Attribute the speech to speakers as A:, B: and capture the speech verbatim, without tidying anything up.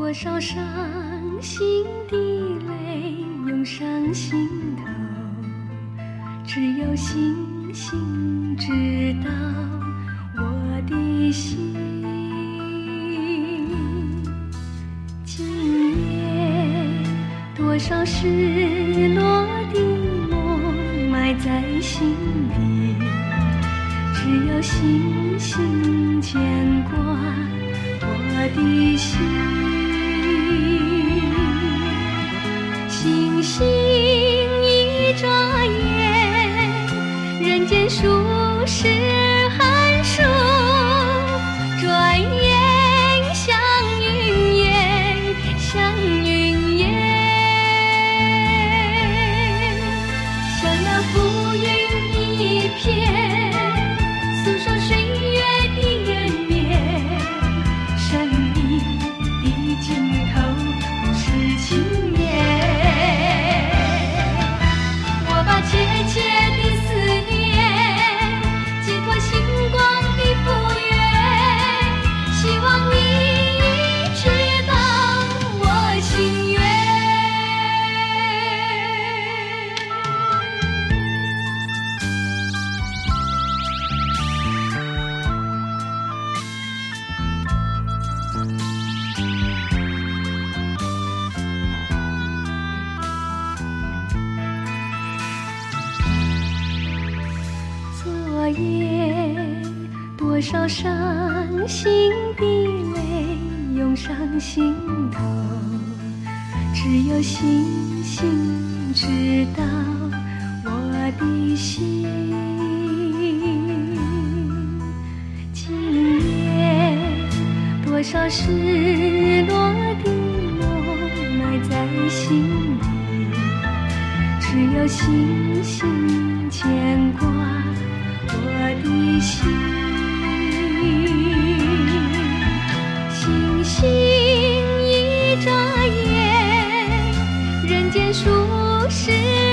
A: 多少伤心的泪涌上心头，只有星星知道我的心。今夜多少失落的梦埋在心底，只有星星牵挂我的心。星星一眨眼，人间数十寒暑，转眼像云烟，像云烟，像那浮云一片，诉说岁月的延绵。生命的尽头不是情缘，我把切切的思念寄托星光的复原，希望你知道我心愿。昨夜多少伤心的泪涌上心头，只有星星知道我的心。今夜多少失落的梦埋在心底，只有星星牵挂我的心。星星一眨眼，人间数十